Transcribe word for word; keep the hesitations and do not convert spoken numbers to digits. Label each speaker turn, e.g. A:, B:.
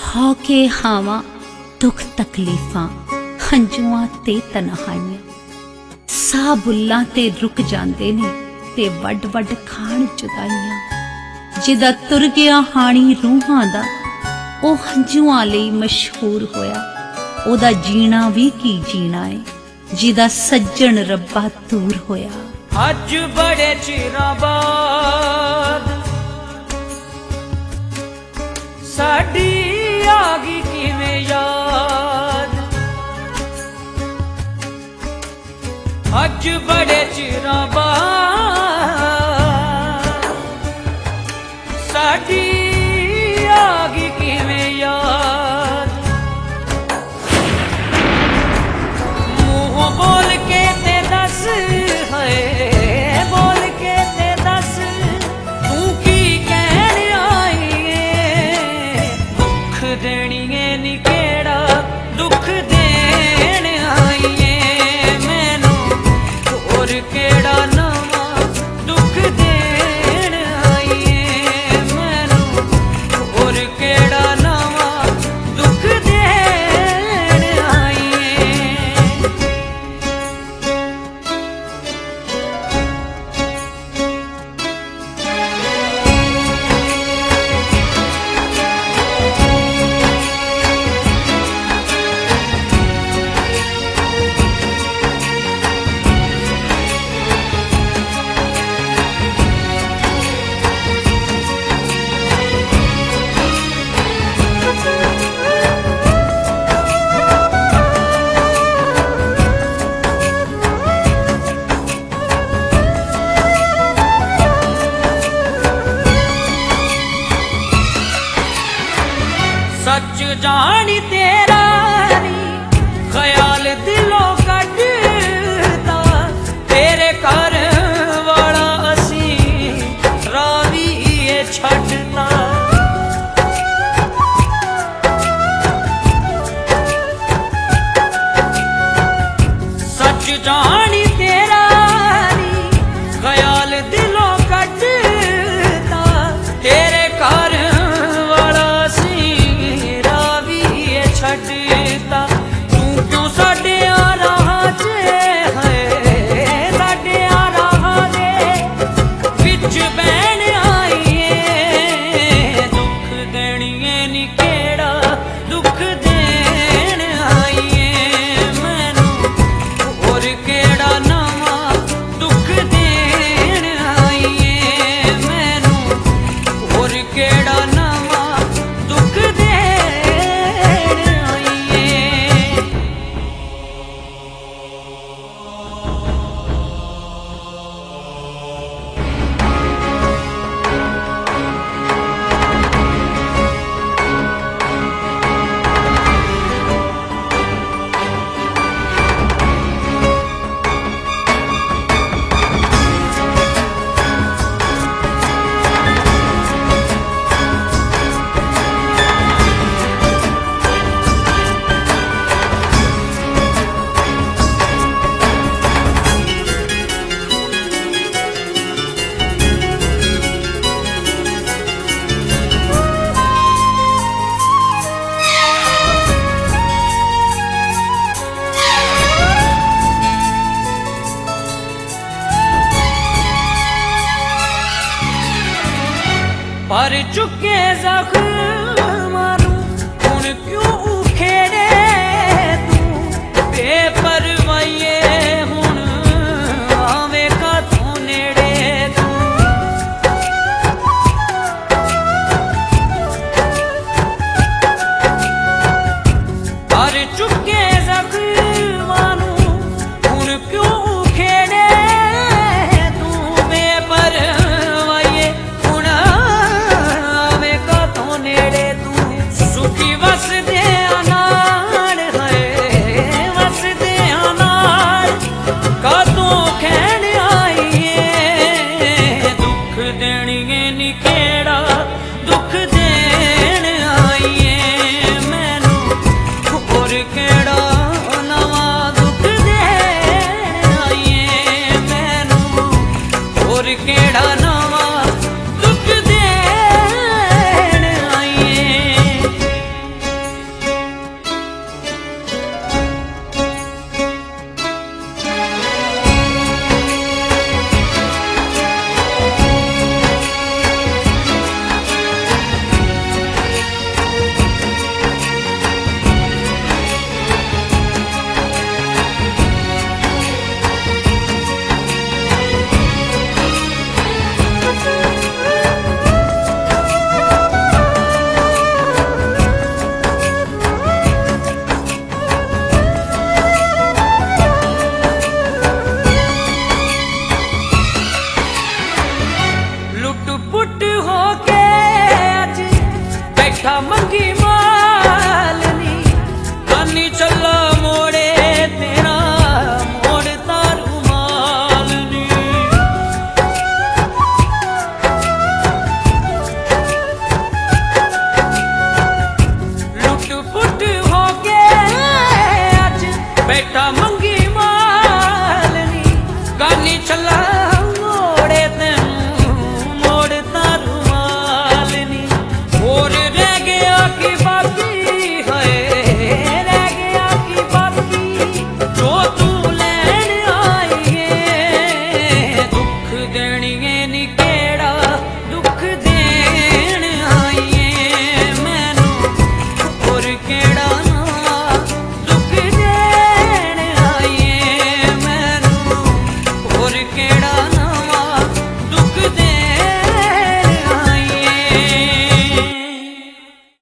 A: हो के हावां दुख तकलीफां हंजुआं ते तन्हाइयां साह बुल्लां ते रुक जांदे ने ते वड वड खाण जुदाइयां जिदा तुर गया हाणी रूहां दा ओ हंजुआं लई मशहूर होया ओदा जीना भी की जीना है जिदा सज्जन रब्बा दूर होया।
B: अज बड़े चिरां बाद साडी आ गई किवें याद, अज बड़े चिरां बाद साडी आ गई किवें याद, मुंह बोल के ते दस है बोल के ते दस तू की कहने आई है, दुख देनी है नी केड़ा दुख देन आई है मैनू होर केड़ा नवा दुख देन आई है मैनू होर केड़ा नवा दुख देन आई है। सच जानी तेरा नी ख्याल दिलों कटदा तेरे घर वाला असी रावी ये छड्डदा, सच जानी तेरा नी ख्याल दिलों कटदा तेरे घर छड्डदा तू क्यों साडे राह च है साडे राह दे विच बैन आई है, दुख देनी है नी केड़ा दुख देन आई है मैनू होर केड़ा नवा दुख देन आई है मैनू होर केड़ा नवा दुख देन। पर चुके जख्मां नू हुण क्यों उखेड़े तू बेपरवाहिए हुण आवें कातों नेड़े तू, पर चुके जख्मां नू हुण क्यों उखेड़े तू बेपरवाहिए हुण आवें कातों मां